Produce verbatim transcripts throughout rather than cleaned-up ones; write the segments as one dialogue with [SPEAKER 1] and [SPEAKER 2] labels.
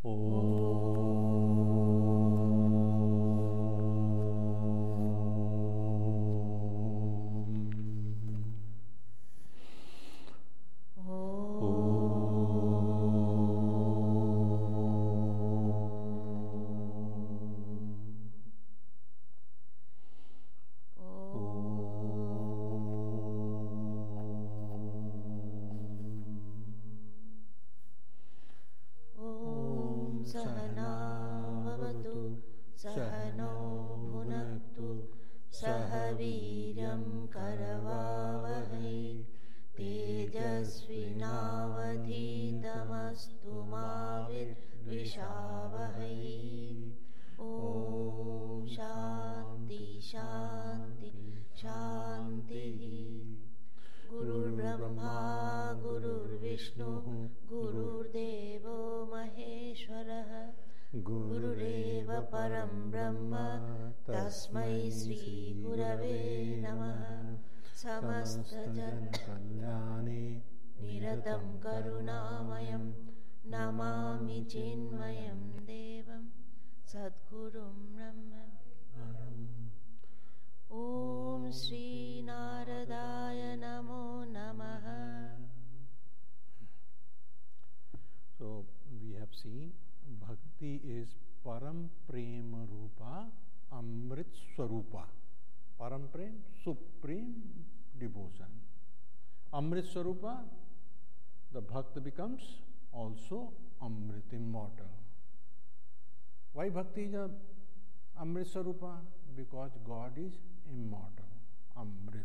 [SPEAKER 1] Amrit Swarupa, the Bhakta becomes also Amrit, immortal. Why Bhakti is a Amrit Swarupa? Because God is immortal, Amrit.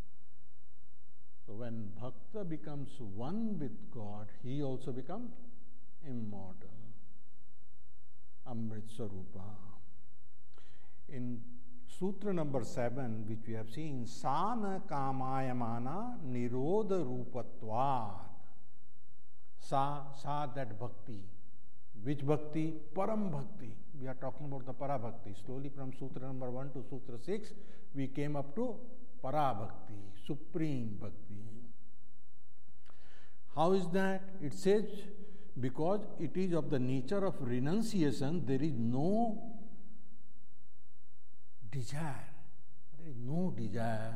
[SPEAKER 1] So when Bhakta becomes one with God, he also becomes immortal, Amrit Swarupa. In Sutra number seven, which we have seen, Sana Kamayamana Nirodha Rupatvad. Sa, sa that bhakti. Which bhakti? Param bhakti. We are talking about the para bhakti. Slowly from Sutra number one to Sutra six, we came up to para bhakti, supreme bhakti. How is that? It says, because it is of the nature of renunciation, there is no desire. There is no desire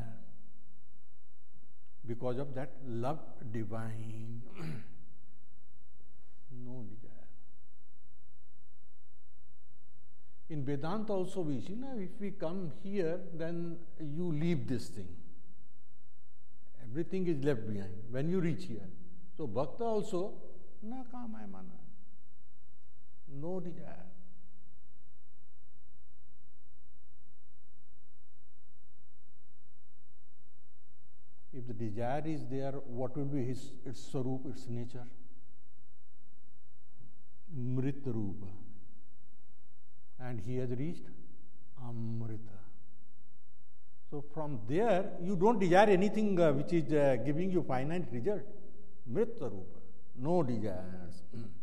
[SPEAKER 1] because of that love divine. No desire. In Vedanta also we see, now if we come here, then you leave this thing. Everything is left behind when you reach here. So Bhakta also, na kamaya mana. No desire. If the desire is there, what will be his its sarup, its nature? Mrita Rupa. And he has reached Amrita. So from there, you don't desire anything uh, which is uh, giving you finite result. Mrita Rupa. No desires.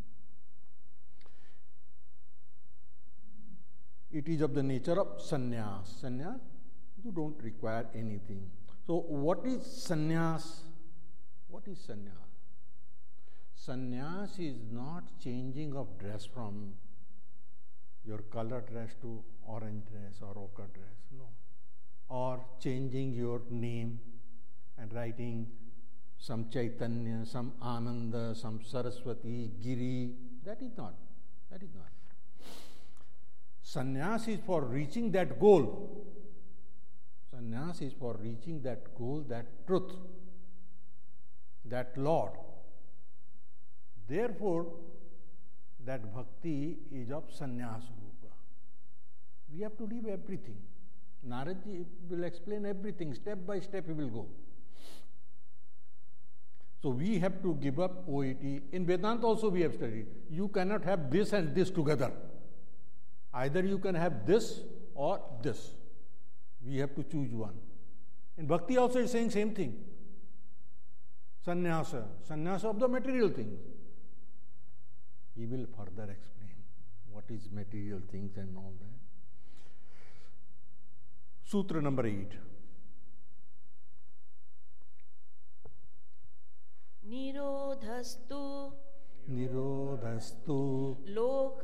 [SPEAKER 1] It is of the nature of sannyas. Sannyas, you don't require anything. So what is sannyas? What is sannyas? Sannyas is not changing of dress from your color dress to orange dress or ochre dress, no. Or changing your name and writing some Chaitanya, some Ananda, some Saraswati, Giri. That is not. That is not. Sannyas is for reaching that goal. Sannyas is for reaching that goal, that truth, that Lord. Therefore, that bhakti is of sannyas rupa. We have to leave everything. Naradji will explain everything. Step by step he will go. So we have to give up O E T. In Vedanta also we have studied. You cannot have this and this together. Either you can have this or this. We have to choose one. In Bhakti also is saying same thing. Sannyasa. Sannyasa of the material things. He will further explain what is material things and all that. Sutra number eight.
[SPEAKER 2] Nirodhastu
[SPEAKER 1] Nirodhastu
[SPEAKER 2] Loka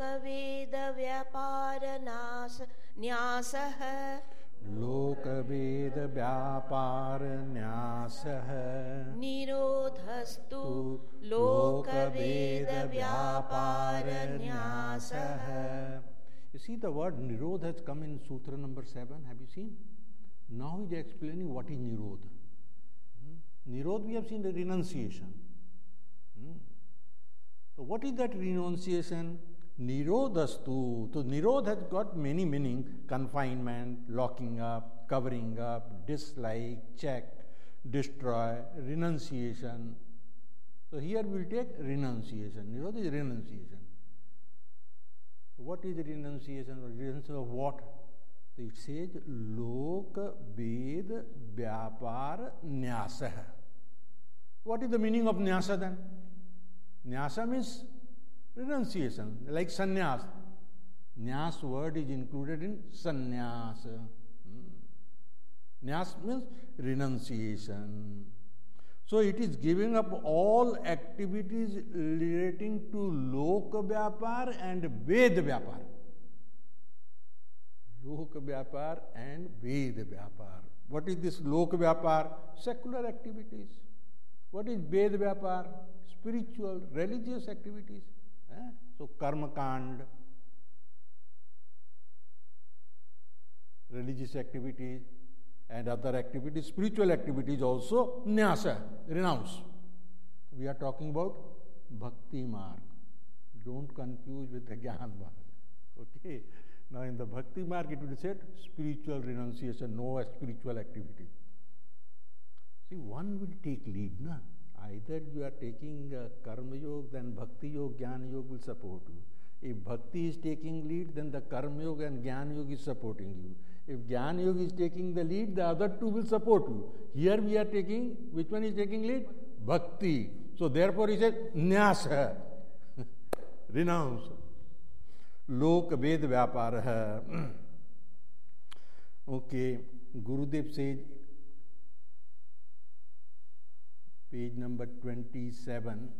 [SPEAKER 2] व्यापार नाश न्यासः
[SPEAKER 1] लोकभेद व्यापार न्यासः
[SPEAKER 2] निरोधस्तु लोकभेद व्यापार न्यासः.
[SPEAKER 1] You see, the word Nirodha has come in Sutra number seven. Have you seen? Now he is explaining what is Nirodha. Hmm? Nirodha, we have seen the renunciation. Hmm? So, what is that renunciation? Nirodhastu. So, Nirodha has got many meaning: confinement, locking up, covering up, dislike, check, destroy, renunciation. So, here we will take renunciation. Nirodha is renunciation. What is renunciation? Renunciation of what? So it says Lok Ved Vyapar Nyasa. What is the meaning of Nyasa then? Nyasa means renunciation, like sannyas. Nyas word is included in sannyas. Hmm. Nyas means renunciation. So it is giving up all activities relating to Loka Vyapar and Ved Vyapar. Loka Vyapar and Ved Vyapar. What is this Loka Vyapar? Secular activities. What is Ved Vyapar? Spiritual, religious activities. Eh? So Karma Kand, religious activities, and other activities, spiritual activities also, nyasa, renounce. We are talking about bhakti marg. Don't confuse with the jnana marg. Okay? Now in the bhakti marg it will be said spiritual renunciation, no spiritual activity. See, one will take lead, na? Either you are taking uh, karma yoga, then bhakti yoga, jnana yoga will support you. If bhakti is taking lead, then the karma yoga and jnana yoga is supporting you. If Jnana Yoga is taking the lead, the other two will support you. Here we are taking, which one is taking lead? Bhakti. So therefore he said, Nyasa. Renounce. Lok Ved Vyapara. Okay. Gurudev says, page number twenty-seven.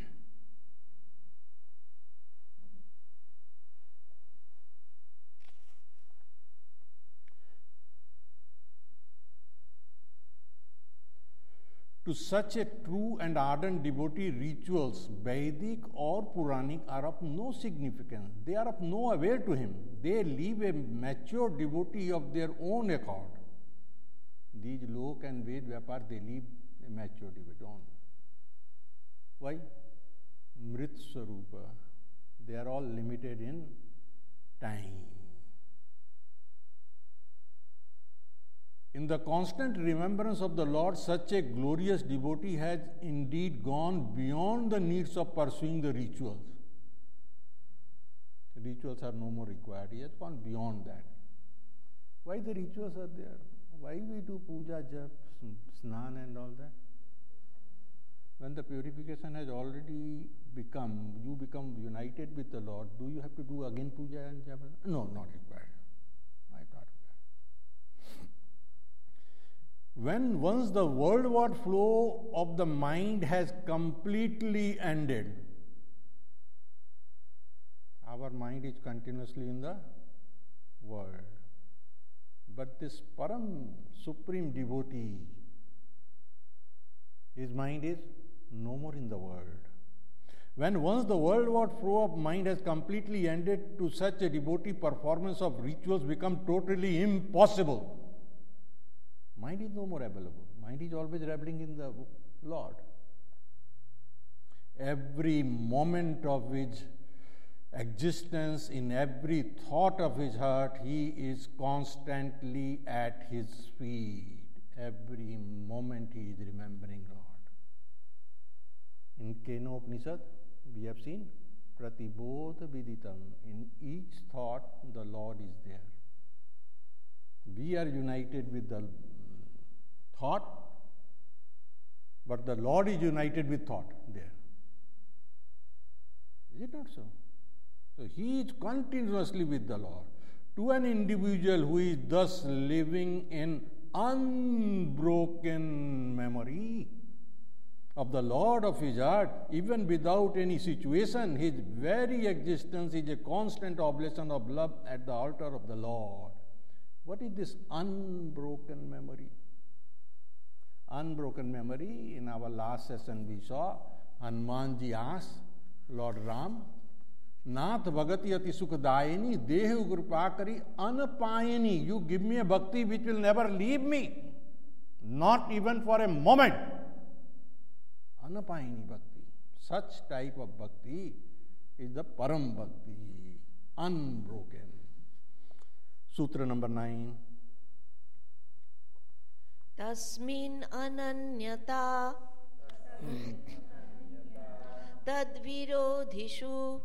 [SPEAKER 1] To such a true and ardent devotee, rituals, Vedic or Puranic, are of no significance. They are of no avail to him. They leave a mature devotee of their own accord. These Lok and Ved Vyapar, they leave a mature devotee on. Why? Mrit Swarupa. They are all limited in time. In the constant remembrance of the Lord, such a glorious devotee has indeed gone beyond the needs of pursuing the rituals. The rituals are no more required. He has gone beyond that. Why the rituals are there? Why we do puja, jap, snan and all that? When the purification has already become, you become united with the Lord, do you have to do again puja and japa? No, not required. Not required. When once the worldward flow of the mind has completely ended, our mind is continuously in the world. But this Param Supreme Devotee, his mind is no more in the world. When once the worldward flow of mind has completely ended, to such a devotee, performance of rituals become totally impossible. Mind is no more available. Mind is always reveling in the Lord. Every moment of his existence, in every thought of his heart, he is constantly at his feet. Every moment he is remembering Lord. In Kena Upanishad, we have seen Pratibodha Viditam. In each thought, the Lord is there. We are united with the thought, but the Lord is united with thought there. Is it not so? So he is continuously with the Lord. To an individual who is thus living in unbroken memory, of the Lord of his heart, even without any situation. His very existence is a constant oblation of love at the altar of the Lord. What is this unbroken memory? Unbroken memory, in our last session we saw, Hanumanji asked Lord Ram, Nath Bhagati Ati Sukhdayini, Dehu Krupakari Anapayini. You give me a bhakti which will never leave me, not even for a moment. Anapayini bhakti. Such type of bhakti is the Param Bhakti, unbroken. Sutra number nine.
[SPEAKER 2] Tasmin ananyata tadvirodhishu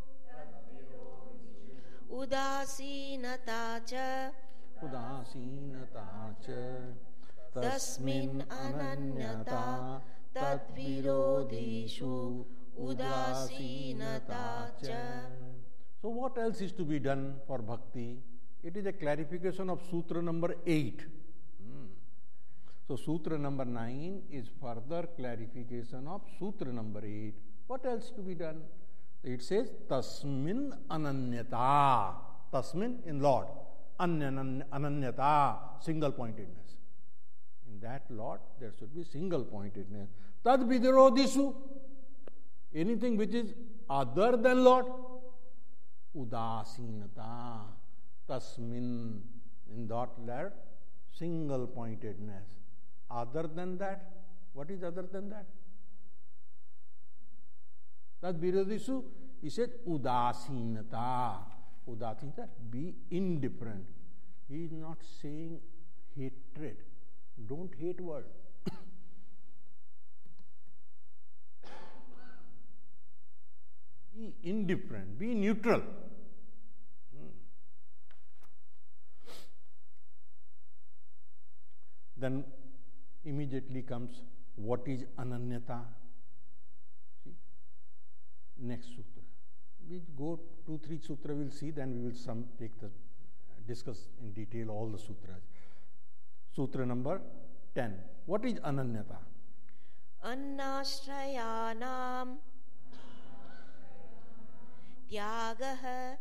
[SPEAKER 2] udasinata cha
[SPEAKER 1] Udasinata cha Tasmin ananyata tadvirodhishu udasinata cha. So what else is to be done for bhakti? It is a clarification of Sutra number eight. Hmm. So Sutra number nine is further clarification of Sutra number eight. What else to be done? It says Tasmin ananyata. Tasmin in Lord. Ananyata, single pointedness. In that Lord there should be single pointedness. Tad vidirodhisu, anything which is other than Lord. Udasinata. Tasmin, in that Lord, single pointedness. Other than that, what is other than that? Tad virodhisu, he said udasinata. Udasinata, be indifferent. He is not saying hatred. Don't hate word. Be indifferent, be neutral. Then immediately comes what is ananyata. See, next sutra. We go two, three sutra. We'll see. Then we will some take the discuss in detail all the sutras. Sutra number ten. What is ananyata?
[SPEAKER 2] Annashrayanam tyagah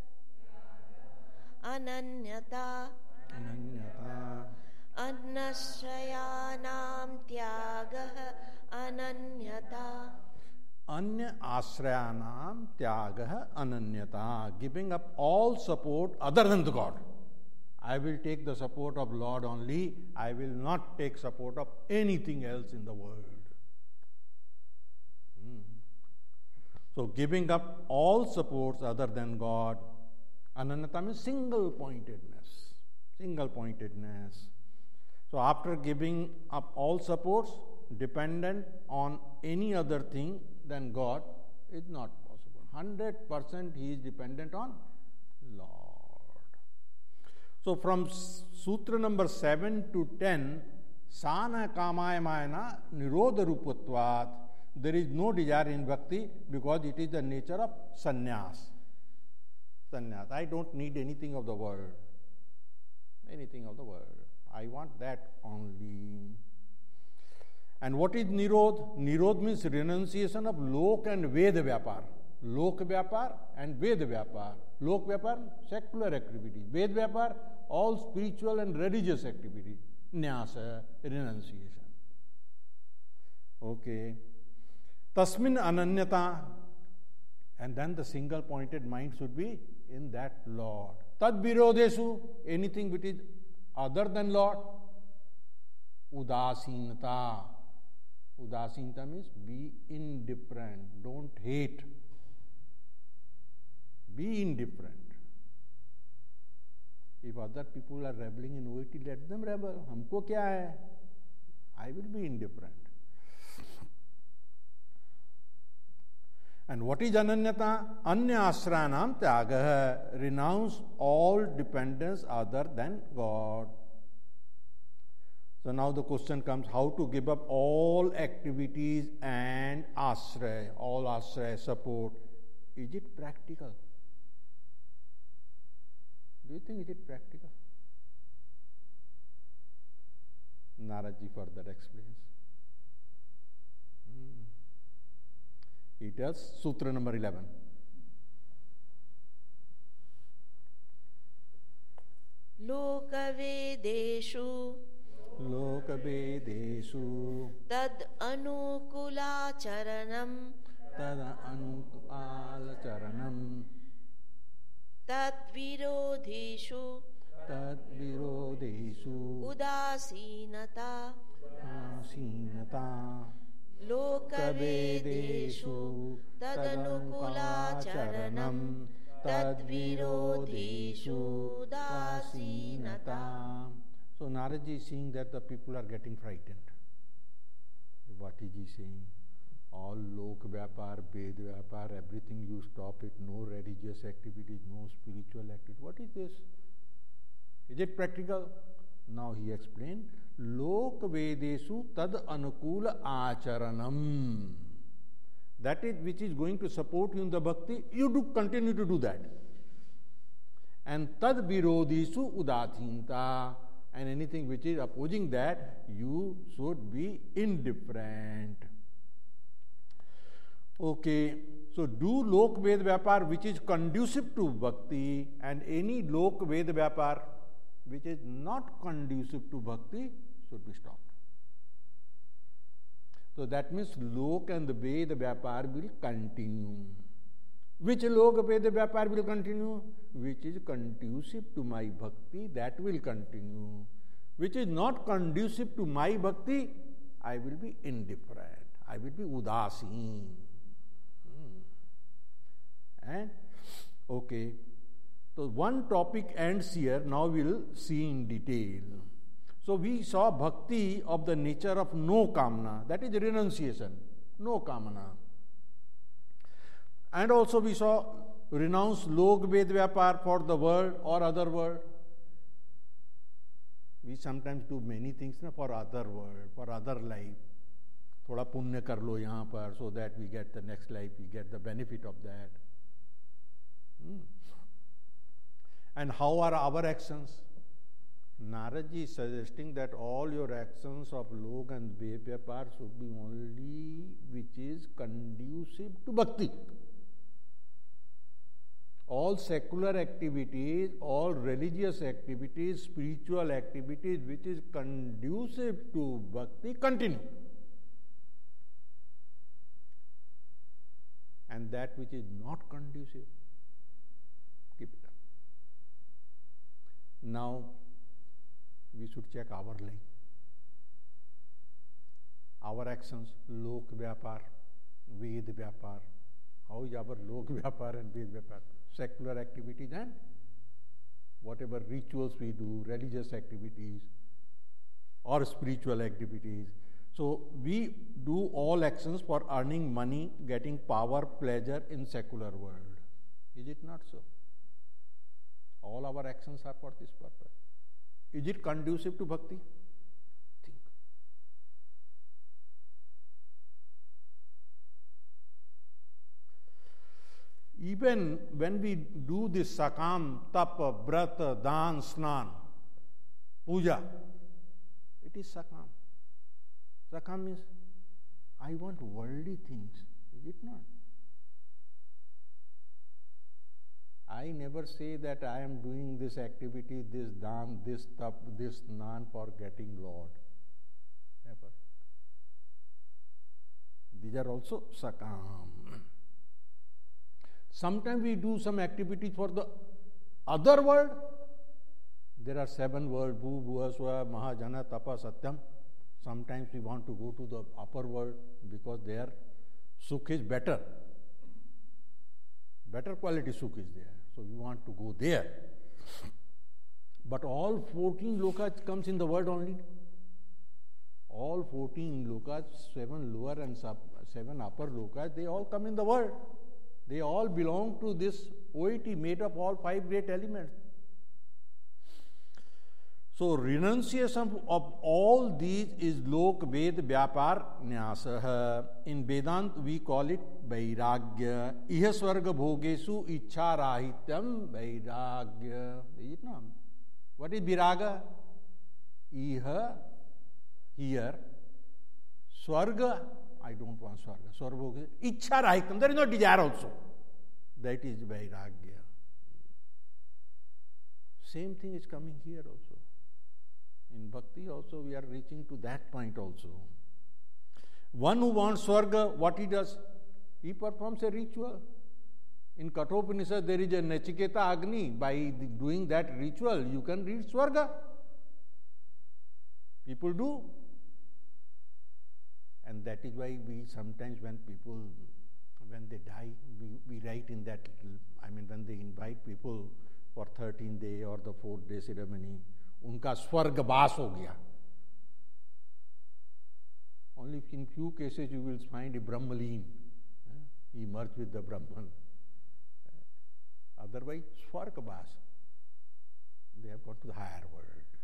[SPEAKER 2] ananyata.
[SPEAKER 1] Ananyata.
[SPEAKER 2] Annashrayanam tyagah ananyata.
[SPEAKER 1] Anya asrayanam tyagah ananyata. Giving up all support other than the God. I will take the support of Lord only. I will not take support of anything else in the world. Hmm. So giving up all supports other than God. Ananyata means single pointedness. Single pointedness. So after giving up all supports dependent on any other thing than God is not possible. one hundred percent he is dependent on Lord. So from Sutra number seven to ten, Sana Kamayamayana Nirodha Rupatvat, there is no desire in bhakti because it is the nature of sannyas. Sannyas. I don't need anything of the world. Anything of the world. I want that only. And what is Nirod? Nirod means renunciation of Lok and Veda Vyapar. Lok Vyapar and Veda Vyapar. Lok Vyapar, secular activities. Veda Vyapar, all spiritual and religious activities. Nyasa, renunciation. Okay. Tasmin ananyata. And then the single pointed mind should be in that Lord. Tad virodhesu, anything which is other than Lord. Udasinata. Udasinata means be indifferent. Don't hate. Be indifferent. If other people are reveling in O A T, let them revel. Humko kya hai? I will be indifferent. And what is ananyata? Anya asranam tyagah. Renounce all dependence other than God. So now the question comes, how to give up all activities and asray, all asray, support. Is it practical? Do you think it is practical? Naradji further explains. Hmm. He tells Sutra number eleven.
[SPEAKER 2] Lokavedeshu
[SPEAKER 1] Lokavedeshu
[SPEAKER 2] tad anukulacharanam
[SPEAKER 1] Tada Anukalacharanam
[SPEAKER 2] tad virodhishu
[SPEAKER 1] Tad Virodeshu
[SPEAKER 2] udasinata
[SPEAKER 1] Asinata
[SPEAKER 2] Lokavedeshu tad anukulacharanam tad virodhishu udasinata.
[SPEAKER 1] So Naradji is seeing that the people are getting frightened. What is he saying? All lok vyapar, ved vyapar, everything you stop it, no religious activities, no spiritual activity. What is this? Is it practical? Now he explained, lok vedesu tad anukula acharanam. That is which is going to support you in the bhakti, you do continue to do that. And tad virodhisu udathinta. And anything which is opposing that, you should be indifferent. Okay, so do lok ved vyapar which is conducive to bhakti, and any lok ved vyapar which is not conducive to bhakti should be stopped. So that means lok and ved vyapar will continue. Which lok ved vyapar will continue? Which is conducive to my bhakti, that will continue. Which is not conducive to my bhakti, I will be indifferent. I will be udasin. Hmm. And okay, so one topic ends here. Now we will see in detail. So we saw bhakti of the nature of no kamana, that is renunciation, no kamana. And also we saw renounce lok ved vyapar for the world or other world. We sometimes do many things na, for other world, for other life. Thoda punya kar lo yahan par, so that we get the next life, we get the benefit of that. Hmm. And how are our actions? Naradji is suggesting that all your actions of lok and ved vyapar should be only which is conducive to bhakti. All secular activities, all religious activities, spiritual activities which is conducive to bhakti, continue. And that which is not conducive, keep it up. Now, we should check our life. Our actions, lok vyapar, ved vyapar. How is our lok vyapar and ved vyapar? Secular activities and whatever rituals we do, religious activities or spiritual activities. So we do all actions for earning money, getting power, pleasure in secular world. Is it not so? All our actions are for this purpose. Is it conducive to bhakti? Think. Even when we do this sakam, tapa, brata, dan, snan, puja, it is sakam. Sakam means, I want worldly things. Is it not? I never say that I am doing this activity, this dan, this tap, this nan for getting Lord. Never. These are also sakam. Sometimes we do some activities for the other world. There are seven worlds, Bhu, Bhuva, Swa, Mahajana, Tapa, Satyam. Sometimes we want to go to the upper world because there sukh is better. Better quality sukh is there. So we want to go there. But all fourteen lokas comes in the world only. All fourteen lokas, seven lower and sub, seven upper lokas, they all come in the world. They all belong to this O I T made of all five great elements. So renunciation of all these is lok ved vyapar nyasah. In Vedant we call it vairagya. Iha swarga bhogesu ichha rahityam vairagya. Is it not? What is viraga? Iha, here, swarga, I don't want Swarga. Swarga is Ichha Rahitam. There is no desire also. That is Vairagya. Same thing is coming here also. In Bhakti also we are reaching to that point also. One who wants Swarga, what he does? He performs a ritual. In Kathopanishad there is a Nachiketa Agni. By doing that ritual you can reach Swarga. People do. And that is why we sometimes when people, when they die, we, we write in that little, I mean when they invite people for thirteenth day or the fourth day ceremony, unka Swargabas ho gaya. Only in few cases you will find a Brahmaleen. He merged with the Brahman. Otherwise, Swargabas. They have got to the higher world.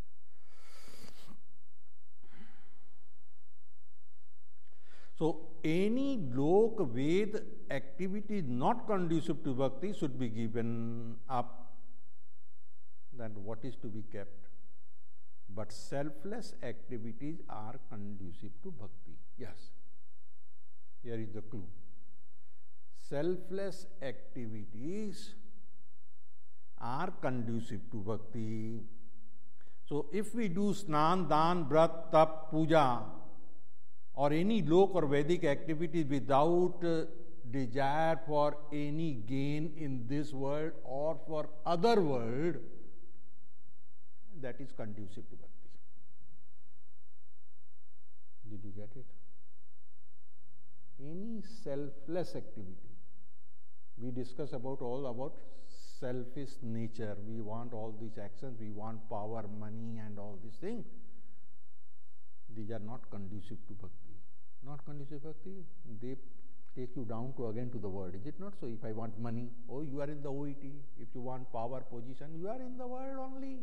[SPEAKER 1] So, any Lok Ved activity not conducive to bhakti should be given up. Then what is to be kept? But selfless activities are conducive to bhakti. Yes. Here is the clue. Selfless activities are conducive to bhakti. So, if we do snan, dan, brat, tap, puja, or any lok or Vedic activity without uh, desire for any gain in this world or for other world, that is conducive to bhakti. Did you get it? Any selfless activity. We discuss about all about selfish nature. We want all these actions, we want power, money and all these things. These are not conducive to bhakti. Not conducive to bhakti, they take you down to again to the world. Is it not so? If I want money, oh, you are in the O E T. If you want power, position, you are in the world only.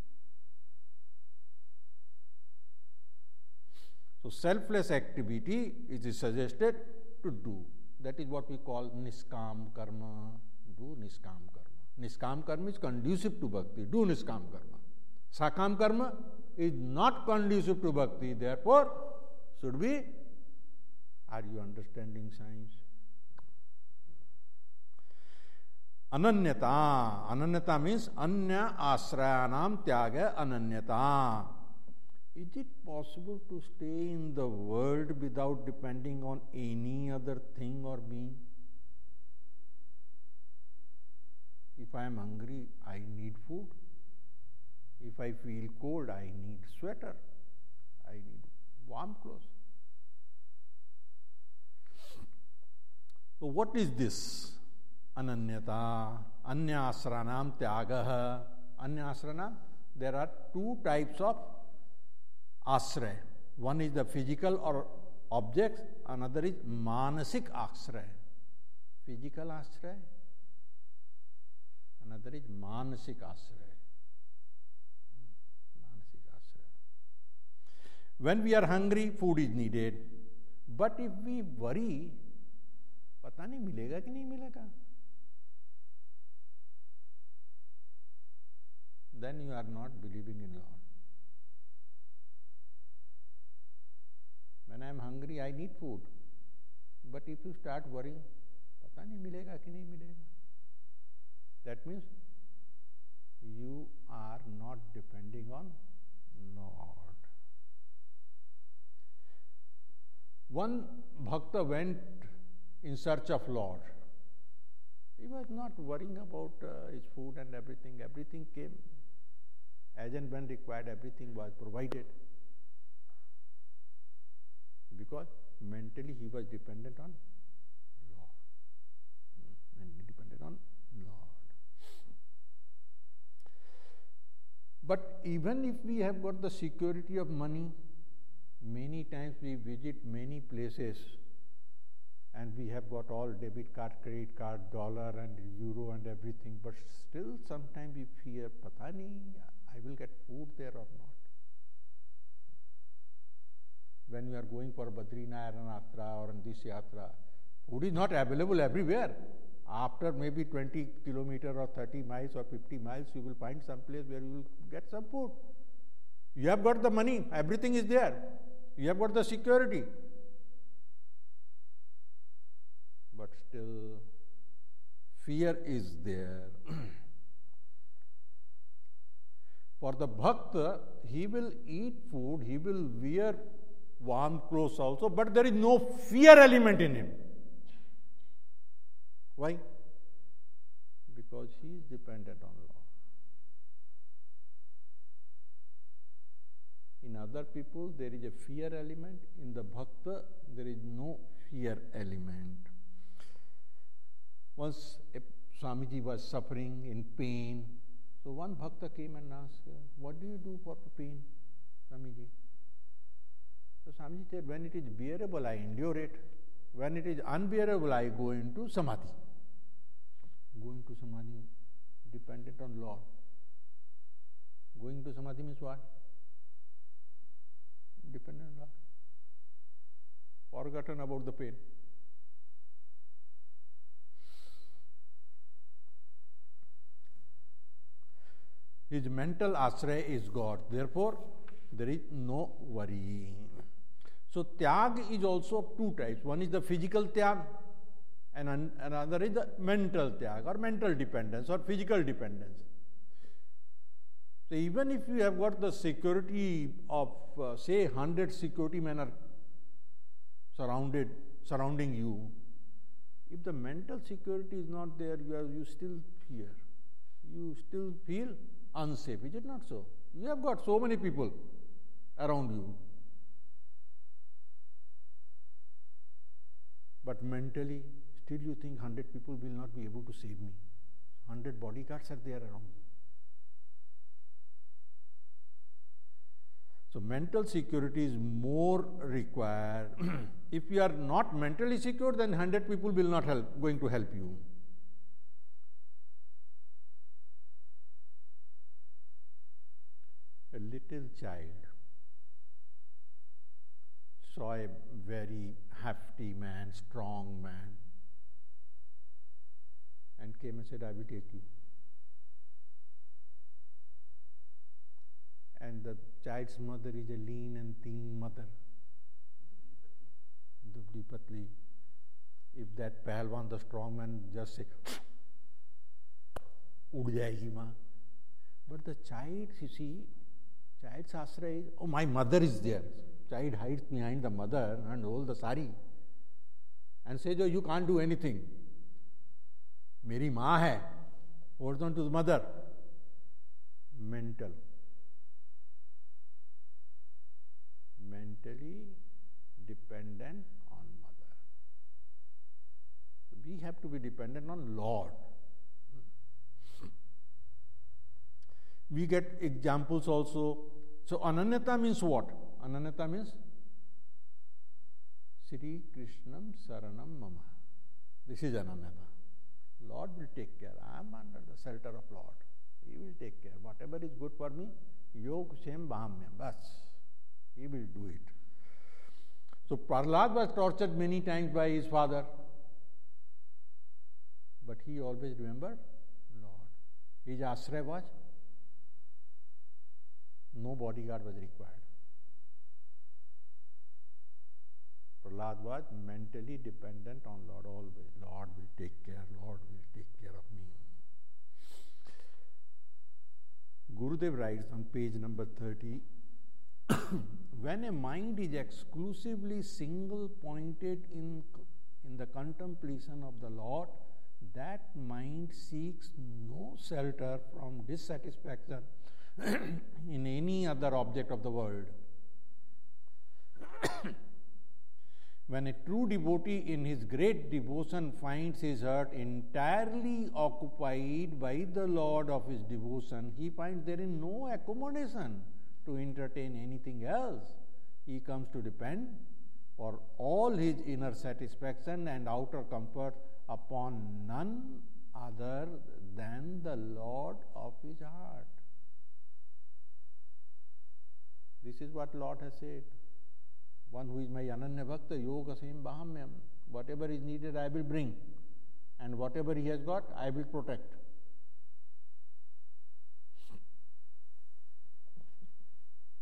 [SPEAKER 1] So, selfless activity is suggested to do. That is what we call niskam karma. Do niskam karma. Niskam karma is conducive to bhakti. Do niskam karma. Sakam karma is not conducive to bhakti. Therefore, should be. Are you understanding science? Ananyata. Ananyata means anya asrayanam tyaga ananyata. Is it possible to stay in the world without depending on any other thing or being? If I am hungry, I need food. If I feel cold, I need sweater. I need warm clothes. So what is this? Ananyata, anyasranam tyagaha. Anyasranam, there are two types of asray. One is the physical or objects, another is manasik asray. Physical asray, another is manasik asray. Manasik asray. When we are hungry, food is needed. But if we worry, पता नहीं मिलेगा कि नहीं मिलेगा, then you are not believing in Lord. When I am hungry, I need food. But if you start worrying, पता नहीं मिलेगा कि नहीं मिलेगा, that means you are not depending on Lord. One bhakta went in search of Lord. He was not worrying about uh, his food and everything. Everything came as and when required. Everything was provided. Because mentally he was dependent on Lord. Mentally dependent on Lord. But even if we have got the security of money, many times we visit many places and we have got all debit card, credit card, dollar and euro and everything, but still sometimes we fear, pata nahi, I will get food there or not. When we are going for Badrinath Yatra or on this Yatra, food is not available everywhere. After maybe twenty kilometers or thirty miles or fifty miles, you will find some place where you will get some food. You have got the money, everything is there. You have got the security. but still fear is there. For the bhakta, he will eat food, he will wear warm clothes also, but there is no fear element in him. Why? Because he is dependent on Lord. In other people, there is a fear element. In the bhakta, there is no fear element. Once a Swamiji was suffering in pain, so one bhakta came and asked, what do you do for pain, Swamiji? So Swamiji said, when it is bearable, I endure it. When it is unbearable, I go into samadhi. Going to samadhi, dependent on Lord. Going to samadhi means what? Dependent on Lord. Forgotten about the pain. His mental ashraya is God. Therefore, there is no worry. So, tyag is also of two types. One is the physical tyag, and an, another is the mental tyag or mental dependence or physical dependence. So, even if you have got the security of, uh, say, one hundred security men are surrounded, surrounding you, if the mental security is not there, you, have, you still fear. You still feel unsafe. Is it not so? You have got so many people around you. But mentally, still you think one hundred people will not be able to save me. one hundred bodyguards are there around you. So mental security is more required. If you are not mentally secure, then one hundred people will not help, going to help you. A little child saw a very hefty man, strong man, and came and said, I will take you. And the child's mother is a lean and thin mother. Dubli patli. If that pahalwan, the strong man, just say, ud jayegi maa. But the child, you see, child's ashraya is, oh, my mother is there. Child hides behind the mother and holds the sari and says, oh, you can't do anything. Meri maa hai. Holds on to the mother. Mental. Mentally dependent on mother. So we have to be dependent on Lord. We get examples also. So Ananyata means what? Ananyata means Sri Krishnam Saranam Mama. This is Ananyata. Lord will take care. I am under the shelter of Lord. He will take care. Whatever is good for me, Yog Shem Bahamyam. Bas. He will do it. So Prahlad was tortured many times by his father. But he always remembered Lord. His ashraya was no bodyguard was required. Prahlad was mentally dependent on Lord always. Lord will take care, Lord will take care of me. Gurudev writes on page number thirty, when a mind is exclusively single pointed in, in the contemplation of the Lord, that mind seeks no shelter from dissatisfaction in any other object of the world. When a true devotee in his great devotion finds his heart entirely occupied by the Lord of his devotion, he finds there is no accommodation to entertain anything else. He comes to depend for all his inner satisfaction and outer comfort upon none other than the Lord of his heart. This is what Lord has said. One who is my Ananya Bhakta, Yoga Sem Bahamyam. Whatever is needed, I will bring. And whatever he has got, I will protect.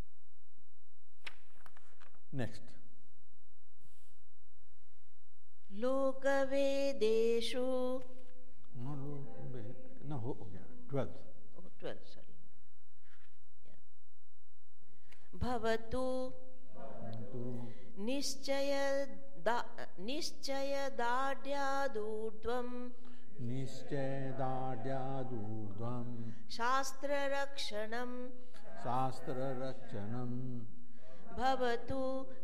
[SPEAKER 1] Next.
[SPEAKER 2] लोकवेदेषु
[SPEAKER 1] No, no, no, हो हो गया twelve.
[SPEAKER 2] oh, twelve sorry yeah. भवतु
[SPEAKER 1] तो
[SPEAKER 2] निश्चय निश्चयदार्ढ्यादूर्ध्वं
[SPEAKER 1] निश्चयदार्ढ्यादूर्ध्वं
[SPEAKER 2] शास्त्ररक्षणं
[SPEAKER 1] शास्त्ररक्षणं
[SPEAKER 2] भवतु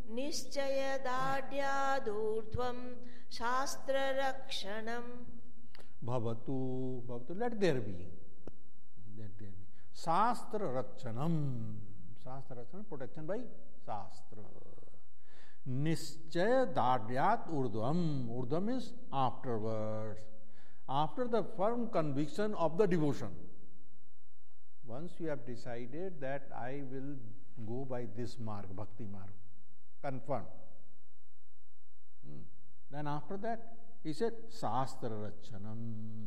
[SPEAKER 2] निश्चयदार्ढ्यादूर्ध्वं शास्त्ररक्षणं
[SPEAKER 1] भवतु भवतु let there be let there be शास्त्र रक्षणम शास्त्र रक्षण protection by शास्त्र निश्चय दार्ढ्यात ऊर्ध्वम ऊर्ध्वम is afterwards after the firm conviction of the devotion. Once you have decided that I will go by this marg, bhakti marg, confirm. Hmm. Then after that, he said, Shastra Rachanam.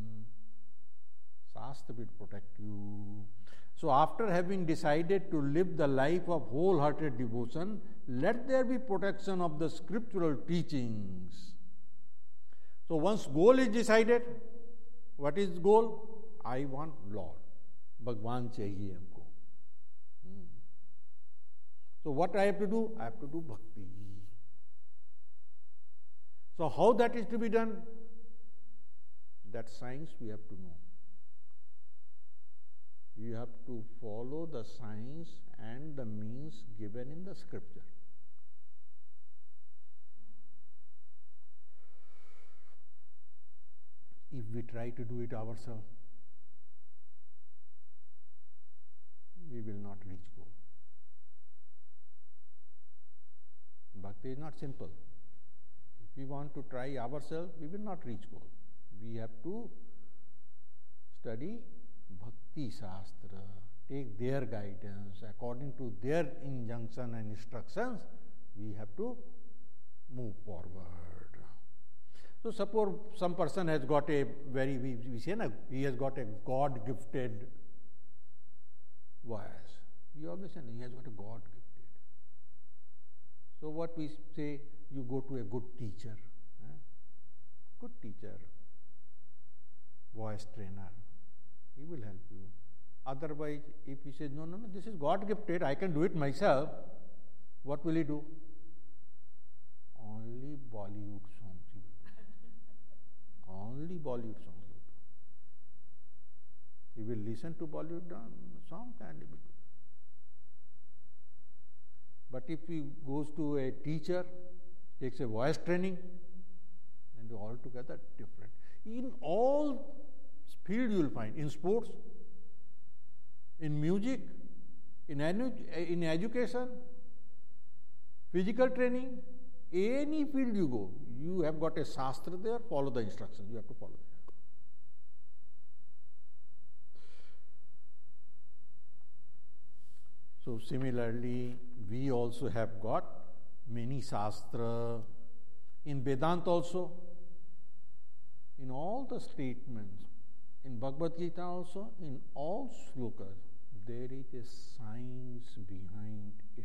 [SPEAKER 1] Shastra will protect you. So after having decided to live the life of wholehearted devotion, let there be protection of the scriptural teachings. So once goal is decided, what is goal? I want Lord. Bhagwan chahiye humko. Hmm. So what I have to do? I have to do bhakti. So how that is to be done? That science we have to know. You have to follow the science and the means given in the scripture. If we try to do it ourselves, we will not reach goal. Bhakti is not simple. If we want to try ourselves, we will not reach goal. We have to study Bhakti Shastra, take their guidance, according to their injunction and instructions, we have to move forward. So suppose some person has got a very, we, we say, na, he has got a God-gifted voice. We always say, he has got a God-gifted. So what we say, you go to a good teacher, eh? Good teacher, voice trainer, he will help you. Otherwise, if he says, no, no, no, this is God-gifted, I can do it myself, what will he do? Only Bollywood songs he will do. Only Bollywood songs he will do. He will listen to Bollywood songs and he will do. But if he goes to a teacher, takes a voice training, then they are altogether different. In all fields you will find, in sports, in music, in, edu- in education, physical training, any field you go, you have got a shastra there, follow the instructions, you have to follow that. So similarly, we also have got many shastra. In Vedanta also, in all the statements, in Bhagavad Gita also, in all slokas, there is a science behind it.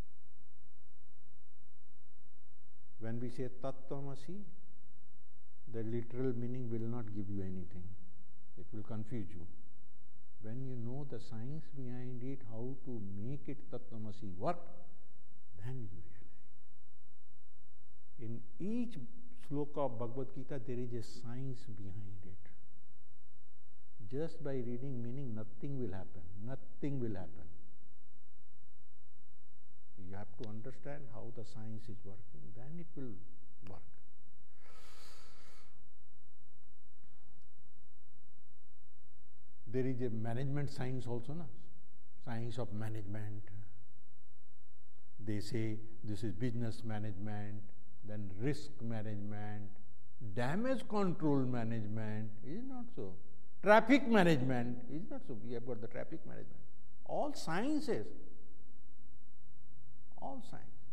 [SPEAKER 1] When we say Tattvamasi, the literal meaning will not give you anything. It will confuse you. When you know the science behind it, how to make it Tattvamasi work, then you realize. In each sloka of Bhagavad Gita, there is a science behind it. Just by reading meaning, nothing will happen. Nothing will happen. You have to understand how the science is working, then it will work. There is a management science also, na? Science of management. They say this is business management, then risk management, damage control management. Is it not so? Traffic management. Is it not so? We have got the traffic management. All sciences. All science.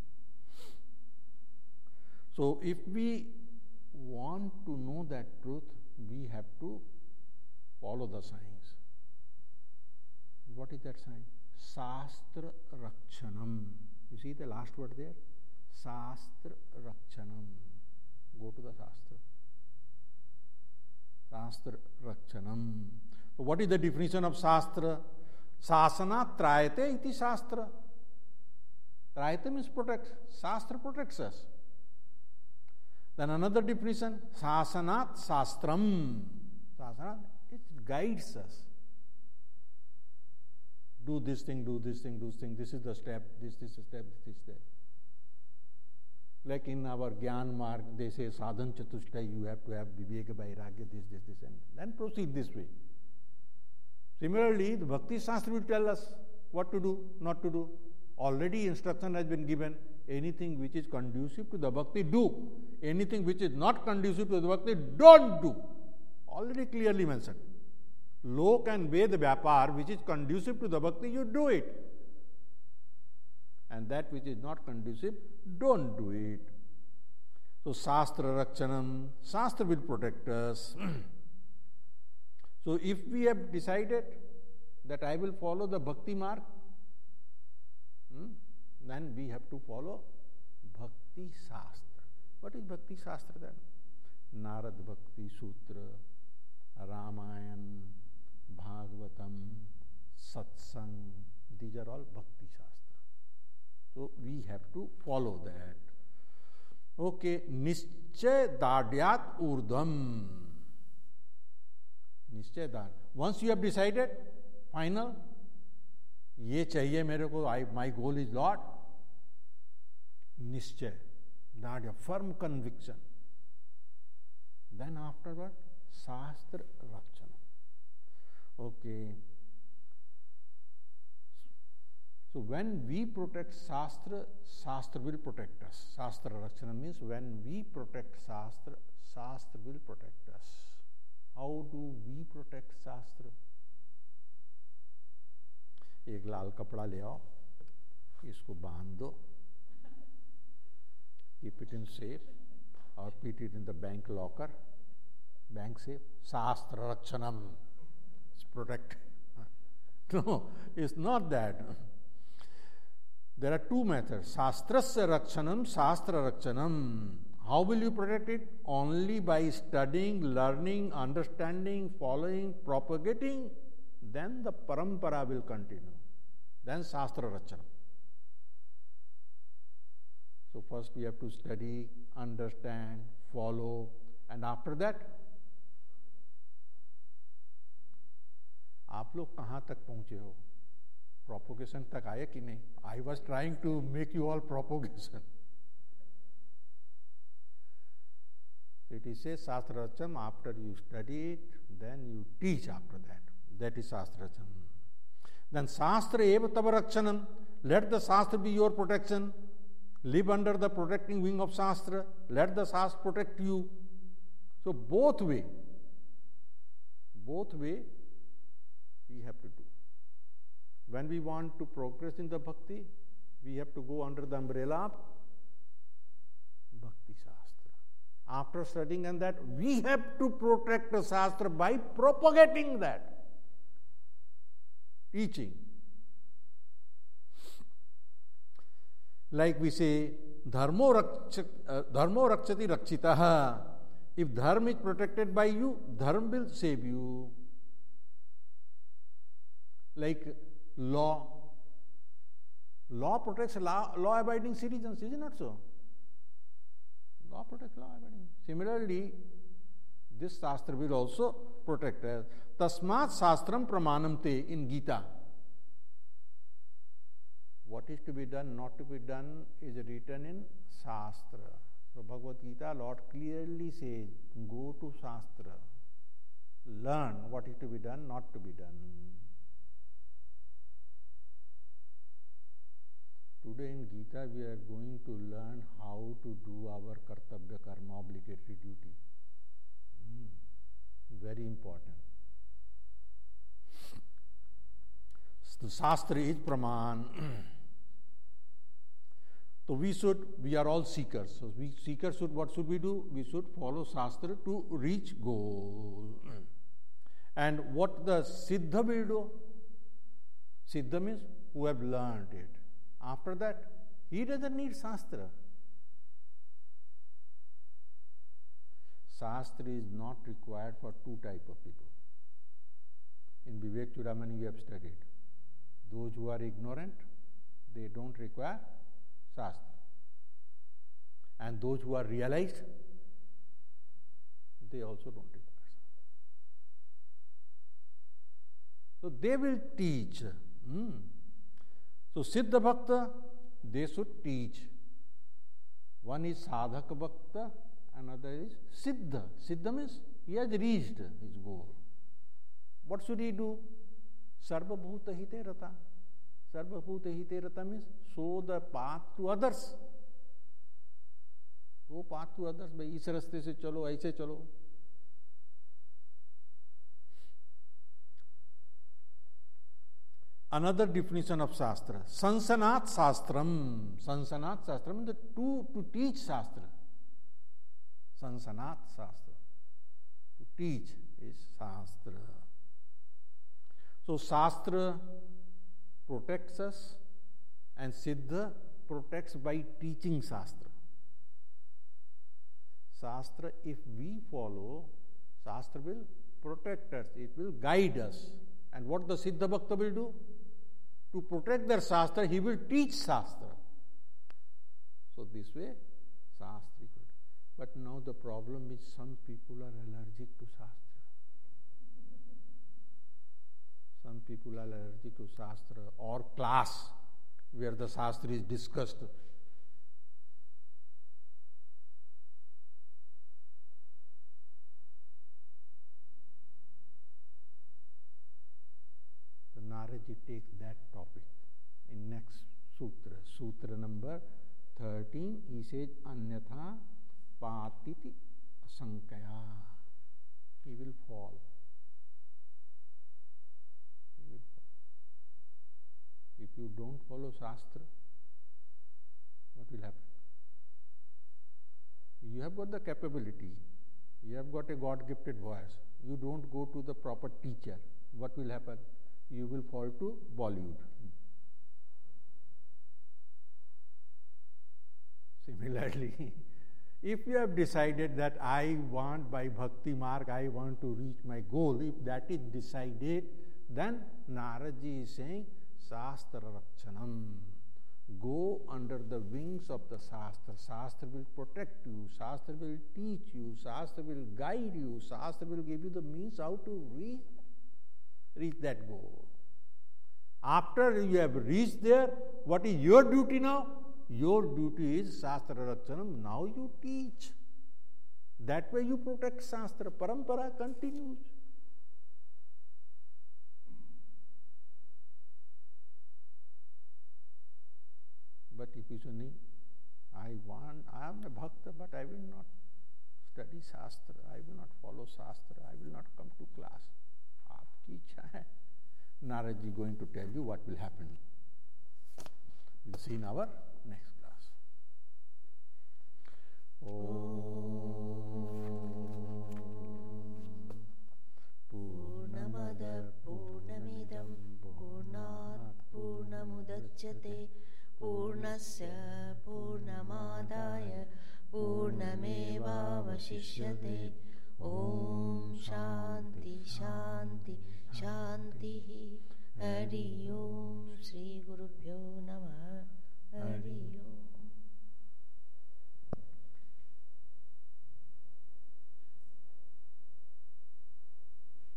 [SPEAKER 1] So if we want to know that truth, we have to follow the science. What is that science? Shastra Rakshanam. You see the last word there? Shastra Rakshanam. Go to the Shastra. Shastra Rakshanam. So what is the definition of Shastra? Sasana trayate iti Shastra. Trayate means protect. Shastra protects us. Then another definition, Sasanat Shastram. Sasana, it guides us. Do this thing, do this thing, do this thing. This is the step, this, this is the step, this is the step. Like in our Gyan Marg, they say sadhan chatushtay, you have to have viveka, vairagya, this, this, this, and then proceed this way. Similarly, the Bhakti Shastra will tell us what to do, not to do. Already instruction has been given. Anything which is conducive to the Bhakti, do. Anything which is not conducive to the Bhakti, don't do. Already clearly mentioned. Lok and Ved Vyapar, which is conducive to the Bhakti, you do it. And that which is not conducive, don't do it. So, Shastra Rakshanam, Shastra will protect us. So, if we have decided that I will follow the Bhakti mark, hmm, then we have to follow Bhakti Shastra. What is Bhakti Shastra then? Narad Bhakti Sutra, Ramayan, Bhagavatam, Satsang, these are all Bhakti Shastra. So we have to follow that. Okay, Nischay Dadyat Urdham. Nischay Dad. Once you have decided, final, ye chahiye mere ko, I, my goal is Lord. Nischay, Dadya, firm conviction. Then afterward, Shastra Rakshana. Okay. So when we protect Shastra, Shastra will protect us. Shastra Rakshana means when we protect Shastra, Shastra will protect us. How do we protect Shastra? एक लाल कपड़ा ले आओ, इसको बांध दो, keep it in safe, or put it in the bank locker, bank safe. Shastra Rakshanam, it's protect. No, it's not that. There are two methods, Shastrasya Rakshanam, Shastra Rakshanam. How will you protect it? Only by studying, learning, understanding, following, propagating, then the parampara will continue. Then Shastra Rakshanam. So first we have to study, understand, follow, and after that, आप लोग कहाँ तक पहुँचे हो? Propagation तक आए कि नहीं? I was trying to make you all propagation. So it is says Shastra Racham, after you study it, then you teach after that. That is Shastra Racham. Then Shastra eva tava rakshanam. Let the Shastra be your protection. Live under the protecting wing of Shastra. Let the Shastra protect you. So both way, both way we have to do. When we want to progress in the Bhakti, we have to go under the umbrella of Bhakti Shastra. After studying and that, we have to protect the Shastra by propagating that, teaching. Like we say, dharmo rakshati uh, dharmo rakshati rakshitaha. If dharma is protected by you, dharma will save you. Like law. Law protects law, law-abiding citizens, is it not so? Law protects law-abiding. Similarly, this Shastra will also protect us. Tasmat Shastram Pramanam Te in Gita. What is to be done, not to be done is written in Shastra. So Bhagavad Gita, Lord clearly says, go to Shastra. Learn what is to be done, not to be done. Today in Gita we are going to learn how to do our kartabya karma, obligatory duty. Mm, very important. The Shastra is Praman. So we should, we are all seekers. So we seekers should, what should we do? We should follow Shastra to reach goal. And what the Siddha will do? Siddha means who have learned it. After that, he doesn't need Shastra. Shastra is not required for two type of people. In Vivek Chudamani we have studied. Those who are ignorant, they don't require Shastra. And those who are realized, they also don't require Shastra. So they will teach. Hmm. So Siddha Bhakta, they should teach. One is Sadhaka Bhakta, another is Siddha. Siddha means he has reached his goal. What should he do? Sarva Bhuta Hite Rata. Sarva Bhuta Hite Rata means show the path to others. Show path to others. Bhai, is raste se chalo, aise chalo. Another definition of Shastra. Sansanat Shastram. Sansanat Shastram means to, to teach Shastra. Sansanat Shastra. To teach is Shastra. So Shastra protects us and Siddha protects by teaching Shastra. Shastra, if we follow, Shastra will protect us, it will guide us. And what the Siddha Bhakta will do? To protect their Shastra, he will teach Shastra. So this way, Shastra. But now the problem is some people are allergic to Shastra. Some people are allergic to Shastra or class where the Shastra is discussed. The Naraji takes that topic in next sutra, sutra number thirteen. He says, Anyatha patiti asankaya. He will fall. He will fall. If you don't follow Shastra, what will happen? You have got the capability. You have got a God-gifted voice. You don't go to the proper teacher. What will happen? You will fall to Bollywood. Similarly, if you have decided that I want by Bhakti Marg, I want to reach my goal, if that is decided, then Naraji is saying, Shastra Rakshanam. Go under the wings of the Shastra. Shastra will protect you. Shastra will teach you. Shastra will guide you. Shastra will give you the means how to reach, reach that goal. After you have reached there, what is your duty now? Your duty is Shastra Rakshanam. Now you teach. That way you protect Shastra. Parampara continues. But if you say, no, I want, I am a bhakta, but I will not study Shastra, I will not follow Shastra, I will not come to class. Aapki ichha hai. Narad ji going to tell you what will happen. We'll see in our next class. Om
[SPEAKER 2] Purnamada Purnamidam Purnat Purnamudachyate Purnasya Purnamadaya Purnamevavashishyate. Om Shanti Shanti Shanti. Hari Om.